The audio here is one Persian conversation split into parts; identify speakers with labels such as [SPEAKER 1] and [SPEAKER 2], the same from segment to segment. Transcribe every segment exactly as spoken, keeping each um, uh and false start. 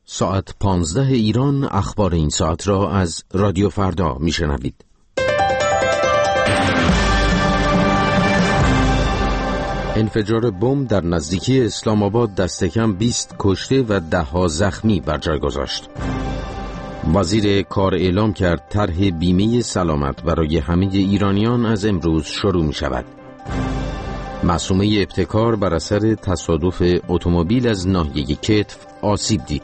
[SPEAKER 1] ساعت پانزده ایران اخبار این ساعت را از رادیو فردا میشنوید. انفجار بمب در نزدیکی اسلام آباد دست کم بیست کشته و ده ها زخمی بر جای گذاشت. وزیر کار اعلام کرد طرح بیمه سلامت برای همه ایرانیان از امروز شروع می شود. معصومه ابتکار بر اثر تصادف اتومبیل از ناحیه کتف آسیب دید.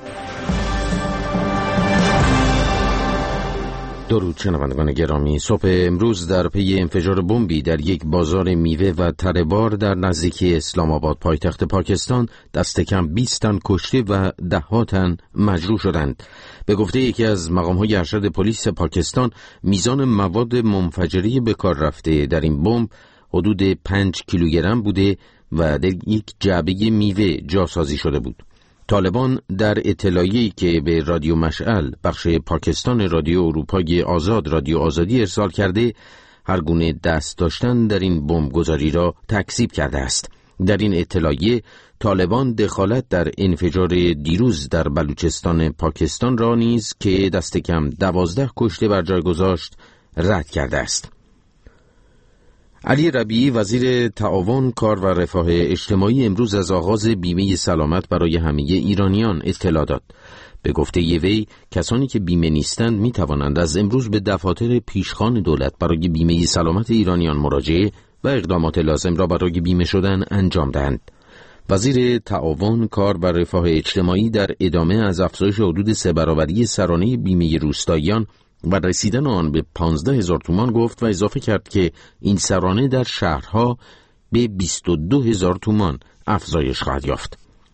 [SPEAKER 1] درود شنوندگان گرامی، صبح امروز در پی انفجار بمبی در یک بازار میوه و تره‌بار در نزدیکی اسلام آباد پایتخت پاکستان دست کم بیست تن کشته و ده ها تن مجروح شدند. به گفته یکی از مقام‌های ارشد پلیس پاکستان، میزان مواد منفجره به کار رفته در این بمب حدود پنج کیلوگرم بوده و در یک جعبه میوه جاسازی شده بود. طالبان در اطلاعیه‌ای که به رادیو مشعل بخش پاکستان رادیو اروپای آزاد رادیو آزادی ارسال کرده، هر گونه دست داشتن در این بمبگذاری را تکذیب کرده است. در این اطلاعیه طالبان دخالت در انفجار دیروز در بلوچستان پاکستان را نیز که دست کم دوازده کشته بر جای گذاشت رد کرده است. علی ربیعی وزیر تعاون، کار و رفاه اجتماعی امروز از آغاز بیمه سلامت برای همه ایرانیان اطلاع داد. به گفته وی، کسانی که بیمه نیستند می توانند از امروز به دفاتر پیشخوان دولت برای بیمه سلامت ایرانیان مراجعه و اقدامات لازم را برای بیمه شدن انجام دهند. وزیر تعاون، کار و رفاه اجتماعی در ادامه از افزایش حدود سه برابری سرانه بیمه روستاییان و رسیدن آن به پانزده هزار تومان گفت و اضافه کرد که این سرانه در شهرها به بیست و دو هزار تومان افزایش خواهد یافت.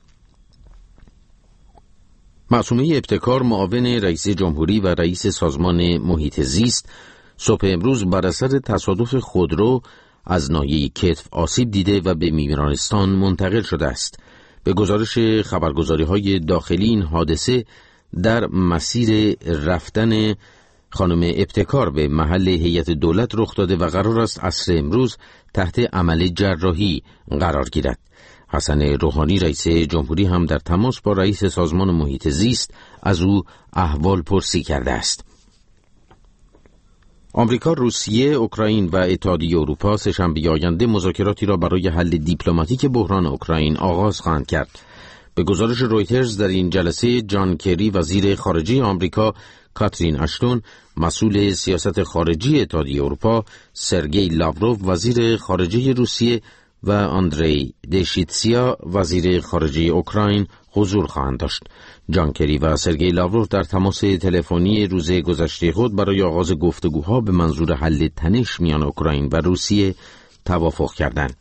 [SPEAKER 1] معصومه ابتکار، معاون رئیس جمهوری و رئیس سازمان محیط زیست، صبح امروز بر اثر تصادف خودرو از ناحیه کتف آسیب دیده و به بیمارستان منتقل شده است. به گزارش خبرگزاری‌های داخلی، این حادثه در مسیر رفتن خانم ابتکار به محل هیئت دولت رخ داده و قرار است عصر امروز تحت عمل جراحی قرار گیرد. حسن روحانی رئیس جمهوری هم در تماس با رئیس سازمان محیط زیست از او احوال پرسی کرده است. آمریکا، روسیه، اوکراین و اتحادیه اروپا سه‌شنبه آینده مذاکراتی را برای حل دیپلماتیک بحران اوکراین آغاز خواهند کرد. به گزارش رویترز در این جلسه جان کری وزیر خارجه آمریکا، کاترین اشتون مسئول سیاست خارجی اتحادیه اروپا، سرگئی لاوروف وزیر خارجه روسیه و آندری دشیتسیا وزیر خارجه اوکراین حضور خواهند داشت. جان کری و سرگئی لاوروف در تماس تلفنی روز گذشته خود برای آغاز گفتگوها به منظور حل تنش میان اوکراین و روسیه توافق کردند.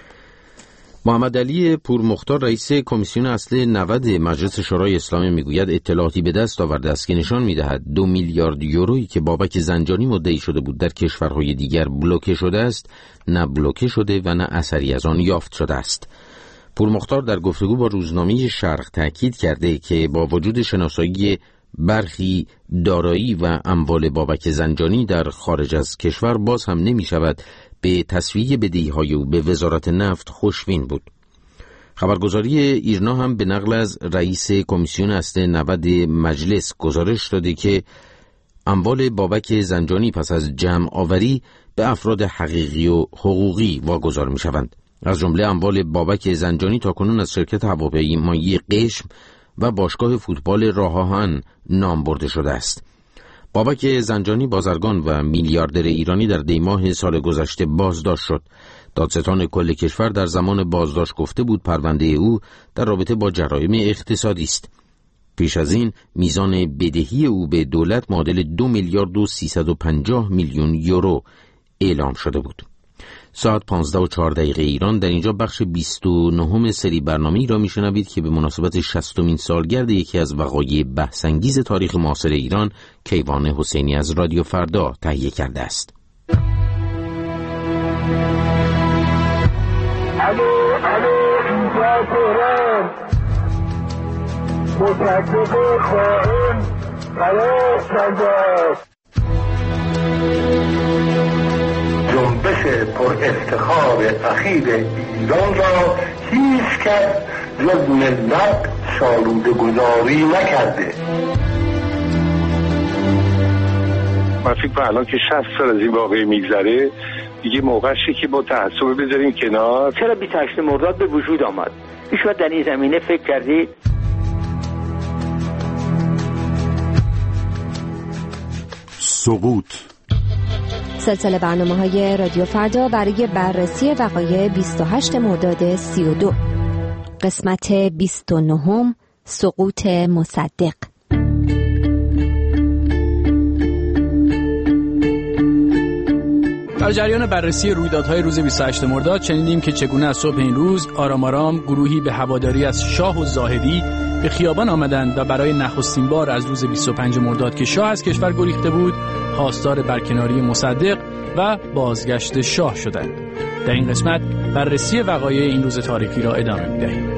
[SPEAKER 1] محمد علی پورمختار رئیس کمیسیون اصل نود مجلس شورای اسلامی میگوید اطلاعاتی به دست آورده است که نشان میدهد دو میلیارد یورویی که بابک زنجانی مدعی شده بود در کشورهای دیگر بلوکه شده است، نه بلوکه شده و نه اثری از آن یافت شده است. پورمختار در گفتگو با روزنامه شرق تاکید کرده که با وجود شناسایی برخی دارایی و اموال بابک زنجانی در خارج از کشور، باز هم نمی شود به تسویه بدهی‌های او به وزارت نفت خوشبین بود. خبرگزاری ایرنا هم به نقل از رئیس کمیسیون اصل نود مجلس گزارش داده که اموال بابک زنجانی پس از جمع آوری به افراد حقیقی و حقوقی واگذار می شوند. از جمله اموال بابک زنجانی تاکنون از شرکت هواپیمایی قشم و باشگاه فوتبال راه آهن نام برده شده است. بابک زنجانی بازرگان و میلیاردر ایرانی در دی ماه سال گذشته بازداشت شد. دادستان کل کشور در زمان بازداشت گفته بود پرونده او در رابطه با جرایم اقتصادی است. پیش از این میزان بدهی او به دولت معادل دو میلیارد و سیصد و پنجاه میلیون یورو اعلام شده بود. ساعت پانزده و چهار دقیقه ایران. در اینجا بخش بیست و نهم سری برنامه‌ای را میشنوید که به مناسبت شصتمین سالگرد یکی از وقایع بحث‌انگیز تاریخ معاصر ایران، کیوان حسینی از رادیو فردا تهیه کرده است.
[SPEAKER 2] الو الو اینجا تهران، مصدق خائن خلاص شده. جنبش پر افتخار اخیر ایران را هیچ کس جز ملت سالوده گذاری نکرده.
[SPEAKER 3] من فکر کنم الان که شصت سال از این واقعه میگذره دیگه موقعشه که با تعصب بذاریم کنار.
[SPEAKER 4] چرا بیست و هشتم مرداد به وجود آمد؟ هیچ وقت در این زمینه فکر کردید؟
[SPEAKER 5] سقوط
[SPEAKER 6] سلسله برنامه‌های رادیو فردا برای بررسی وقایع بیست و هشتم مرداد سی و دو، قسمت بیست و نه، سقوط مصدق.
[SPEAKER 7] در جریان بررسی رویدادهای روز بیست و هشتم مرداد شنیدیم که چگونه از صبح این روز آرام آرام گروهی به هواداری از شاه و زاهدی به خیابان آمدند و برای نخستین بار از روز بیست و پنجم مرداد که شاه از کشور گریخته بود خواستار برکناری مصدق و بازگشت شاه شدند. در این قسمت بررسی وقایع این روز تاریخی را ادامه می‌دهیم.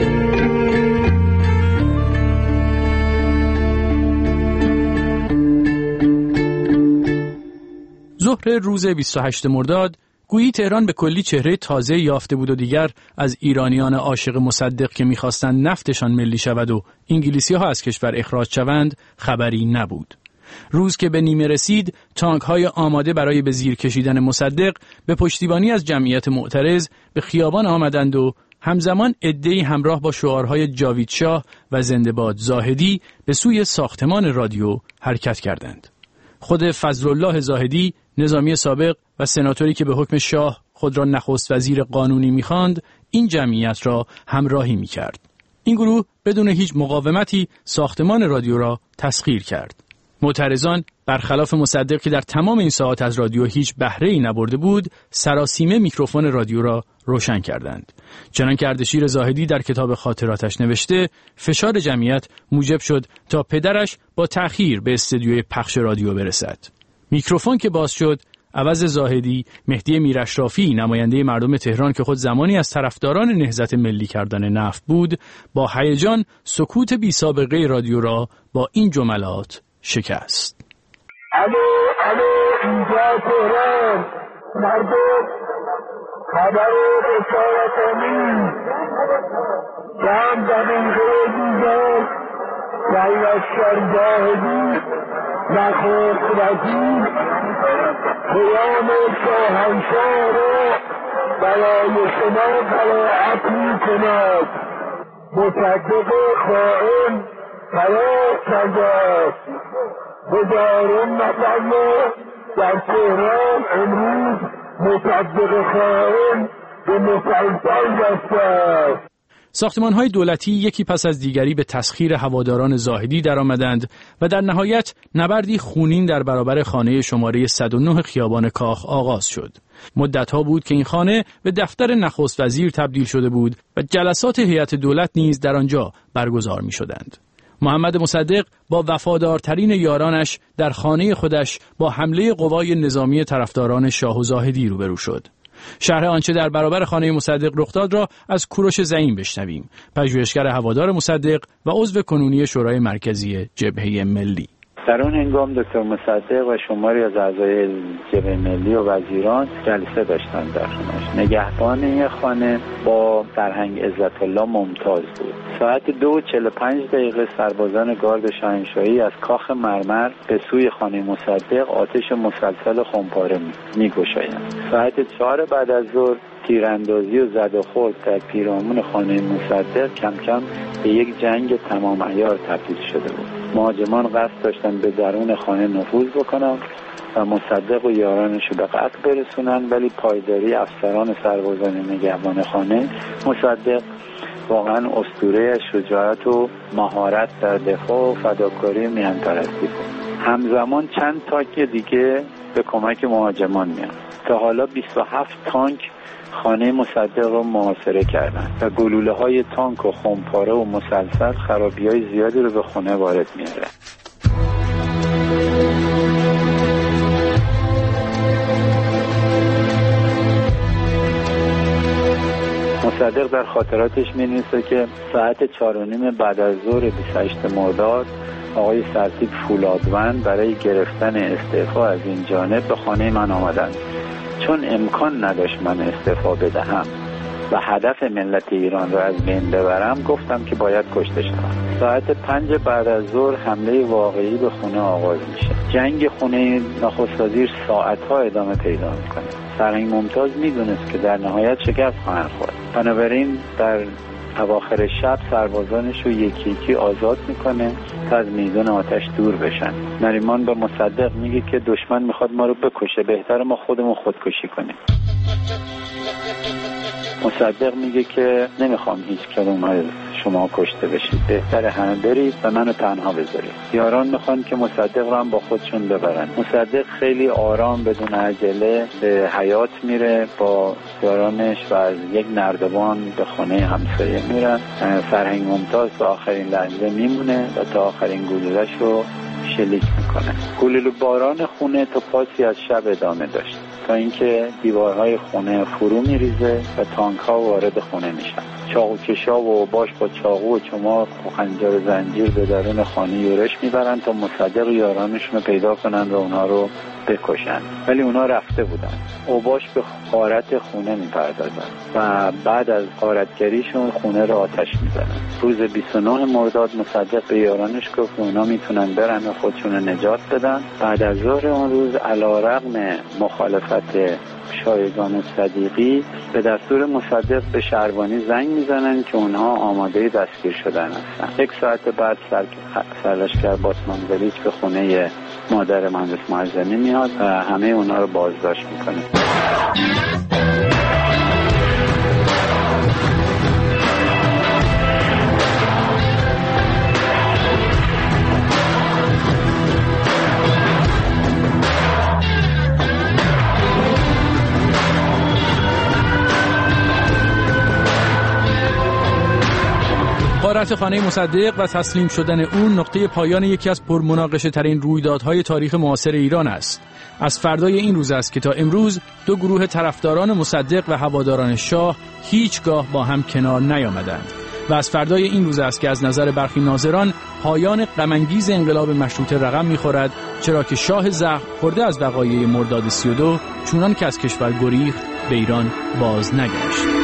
[SPEAKER 7] ظهر روز بیست و هشتم مرداد گویی تهران به کلی چهره تازه یافته بود و دیگر از ایرانیان عاشق مصدق که می‌خواستند نفتشان ملی شود و انگلیسی‌ها از کشور اخراج شوند خبری نبود. روز که به نیمه رسید، تانک‌های آماده برای به زیر کشیدن مصدق به پشتیبانی از جمعیت معترض به خیابان آمدند و همزمان عده‌ای همراه با شعارهای جاوید شاه و زنده باد زاهدی به سوی ساختمان رادیو حرکت کردند. خود فضلالله زاهدی، نظامی سابق و سناتوری که به حکم شاه خود را نخست وزیر قانونی می‌خواند، این جمعیت را همراهی می‌کرد. این گروه بدون هیچ مقاومتی ساختمان رادیو را تسخیر کرد. معترضان برخلاف مصدق که در تمام این ساعات از رادیو هیچ بهره‌ای نبرده بود، سراسیمه میکروفون رادیو را روشن کردند. چنانکه اردشیر زاهدی در کتاب خاطراتش نوشته، فشار جمعیت موجب شد تا پدرش با تأخیر به استودیوی پخش رادیو برسد. میکروفون که باز شد، عوض زاهدی، مهدی میراشرافی، نماینده مردم تهران که خود زمانی از طرفداران نهضت ملی کردن نفت بود، با هیجان سکوت بی سابقه رادیو را با این جملات شکست.
[SPEAKER 2] الو الو اینجا تهران، مردم خبر بشارت امین چند دقیقه دیگر لشکر زاهدی نخست وزیر پیام شاهنشاه را برای شما قرائت می‌کند. مصدق خائن خلاص نجاست. هزاران نفر در تهران امروز مصدق خائن به مسلسل گشته است.
[SPEAKER 7] ساختمان‌های دولتی یکی پس از دیگری به تسخیر هواداران زاهدی درآمدند و در نهایت نبردی خونین در برابر خانه شماره صد و نه خیابان کاخ آغاز شد. مدت‌ها بود که این خانه به دفتر نخست وزیر تبدیل شده بود و جلسات هیئت دولت نیز در آنجا برگزار می‌شدند. محمد مصدق با وفادارترین یارانش در خانه خودش با حمله قوای نظامی طرفداران شاه و زاهدی روبرو شد. شرح آنچه در برابر خانه مصدق رخ داد را از کوروش زعیم بشنویم، پژوهشگر هوادار مصدق و عضو کنونی شورای مرکزی جبهه ملی.
[SPEAKER 8] در اون هنگام دکتر مصدق و شماری از اعضای جبهه ملی و وزیران جلسه داشتن در خانه‌اش. نگهبان این خانه با فرهنگ عزت الله ممتاز بود. ساعت دو و چهل و پنج دقیقه سربازان گارد شاهنشاهی از کاخ مرمر به سوی خانه مصدق آتش مسلسل خمپاره می‌گشایند. ساعت چهار بعد از ظهر تیراندازی و زد و خورد در پیرامون خانه مصدق کم کم به یک جنگ تمام عیار تبدیل شده بود. مهاجمان قصد داشتن به درون خانه نفوذ بکنن و مصدق و یارانش رو به قتل برسونن، ولی پایداری افسران سربازان نگهبان خانه مصدق واقعا اسطوره شجاعت و مهارت در دفاع و فداکاری میهن‌پرستی بود. همزمان چند تانک دیگه به کمک مهاجمان میان. تا حالا بیست و هفت تانک خانه مصدق رو محاصره کردند و گلوله های تانک و خمپاره و مسلسل خرابی های زیادی رو به خونه وارد میاره. مصدق در خاطراتش می‌نویسه که ساعت چهار و نیم بعد از ظهر بیست و هشتم مرداد آقای سرتیپ فولادوند برای گرفتن استعفا از این جانب به خانه من آمدند. چون امکان نداشت من استعفا بدهم و هدف ملت ایران رو از بین ببرم، گفتم که باید کشته شوم. ساعت پنج بعد از ظهر حمله واقعی به خونه آغاز میشه. جنگ خونه نخست وزیر ساعت‌ها ادامه پیدا میکنه. سرهنگ ممتاز میدونست که در نهایت شکست خواهند خورد. بنابراین در اواخر شب سربازانش رو یکی یکی آزاد میکنه تا از میدان آتش دور بشن. نریمان به مصدق میگه که دشمن میخواد ما رو بکشه، بهتره ما خودمون خودکشی کنیم. مصدق میگه که نمیخوام هیچ کدوم از شما کشته بشید، بهتره همه برید و منو تنها بذارید. یاران میخوان که مصدق رو هم با خودشون ببرن. مصدق خیلی آرام بدون عجله به حیاط میره با یارانش و از یک نردبان به خونه همسایه میرن. فرهنگ ممتاز تا آخرین لحظه میمونه و تا آخرین گلوله‌اش رو شلیک میکنه. گلوله باران خونه تا پاسی از شب ادامه داشت تا اینکه دیوارهای خونه فرو میریزه و تانک ها وارد خونه میشن. چاقوکشا و باش با چاقو و چماق و خنجر و زنجیر به درون خانه یورش میبرن تا مصدق و یارانشون رو پیدا کنن و اونا رو بکشن، ولی اونا رفته بودن. اوباش به غارت خونه میپردازن و بعد از غارتگریشون خونه رو آتش میزنن. روز بیست و نه مرداد مصدق به یارانش گفت که اونا میتونن برن و خودشون رو نجات بدن. بعد از ظهر اون روز علیرغم مخالفت شایگان صدیقی به دستور مصدق به شهربانی زنگ میزنن که اونها آماده دستگیر شدن هستن. یک ساعت بعد سر... سرلشکر باتمانویلیچ به خونه مادر مهندس معظمی میاد و همه اونها رو بازداشت میکنه.
[SPEAKER 7] غارت خانه مصدق و تسلیم شدن اون نقطه پایان یکی از پرمناقشه ترین رویدادهای تاریخ معاصر ایران است. از فردای این روز است که تا امروز دو گروه طرفداران مصدق و هواداران شاه هیچگاه با هم کنار نیامدند و از فردای این روز است که از نظر برخی ناظران پایان غم‌انگیز انقلاب مشروطه رقم می‌خورد، چرا که شاه زخم خورده از وقایع مرداد سی و دو چونان که از کشور گریخت به ایران باز نگشت.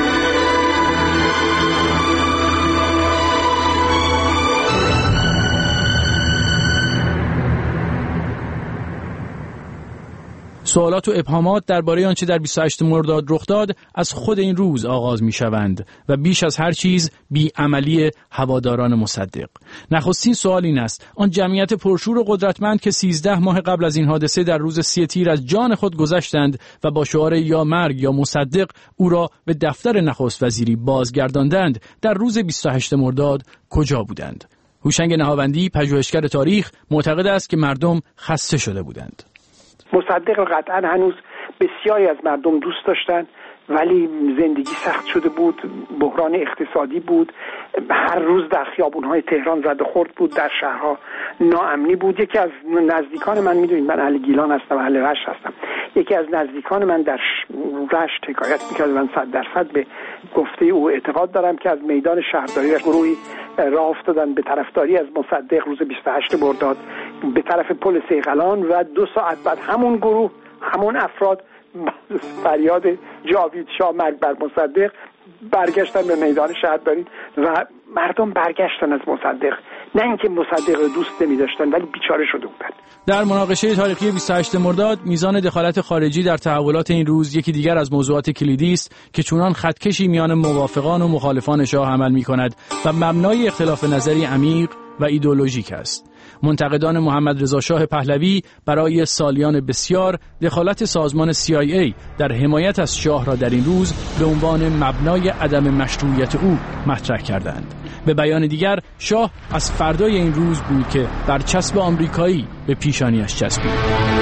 [SPEAKER 7] سوالات و ابهامات درباره آنچه در بیست و هشتم مرداد رخ داد از خود این روز آغاز می‌شوند و بیش از هر چیز بی‌عملی هواداران مصدق. نخستین سوال این است: آن جمعیت پرشور و قدرتمند که سیزده ماه قبل از این حادثه در روز سی تیر از جان خود گذشتند و با شعار یا مرگ یا مصدق او را به دفتر نخست وزیری بازگرداندند، در روز بیست و هشتم مرداد کجا بودند؟ هوشنگ نهاوندی، پژوهشگر تاریخ، معتقد است که مردم خسته شده بودند.
[SPEAKER 9] مصدق را قطعا هنوز بسیاری از مردم دوست داشتن، ولی زندگی سخت شده بود، بحران اقتصادی بود، هر روز در خیابون‌های تهران زد و خورد بود، در شهرها ناامنی بود. یکی از نزدیکان من، میدونید من اهل گیلان هستم، اهل رشت هستم، یکی از نزدیکان من در رشت حکایت می‌کرد، من صد درصد به گفته او اعتقاد دارم که از میدان شهرداری گروهی راه افتادن به طرفداری از مصدق روز بیست و هشتم مرداد به طرف پل صیقلان و دو ساعت بعد همون گروه، همون افراد فریاد جاوید شاه مرگ بر مصدق برگشتن به میدان شهرداری و مردم برگشتن از مصدق. نه اینکه مصدق رو دوست نمی داشتن، ولی بیچاره شده بودن.
[SPEAKER 7] در مناقشه تاریخی بیست و هشتم مرداد میزان دخالت خارجی در تحولات این روز یکی دیگر از موضوعات کلیدی است که چونان خطکشی میان موافقان و مخالفان شاه عمل می کند و مبنای اختلاف نظری عمیق و ایدئولوژیک است. منتقدان محمد رضا شاه پهلوی برای سالیان بسیار دخالت سازمان سی آی ای در حمایت از شاه را در این روز به عنوان مبنای عدم مشروعیت او مطرح کردند. به بیان دیگر، شاه از فردای این روز بود که برچسب آمریکایی به پیشانیش چسبید.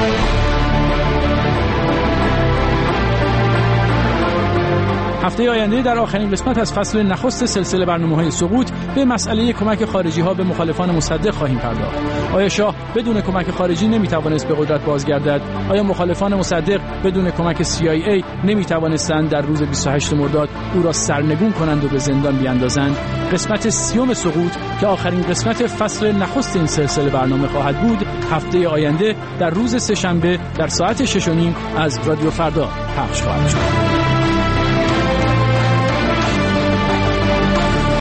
[SPEAKER 7] هفته آینده در آخرین قسمت از فصل نخست سلسله برنامه‌های سقوط به مسئله کمک خارجی‌ها به مخالفان مصدق خواهیم پرداخت. آیا شاه بدون کمک خارجی نمی‌توانست به قدرت بازگردد؟ آیا مخالفان مصدق بدون کمک سی آی ای نمی‌توانستند در روز بیست و هشتم مرداد او را سرنگون کنند و به زندان بیاندازند؟ قسمت سیوم سقوط که آخرین قسمت فصل نخست این سلسله برنامه خواهد بود، هفته آینده در روز سه‌شنبه در ساعت شش و نیم از رادیو فردا پخش خواهد شد.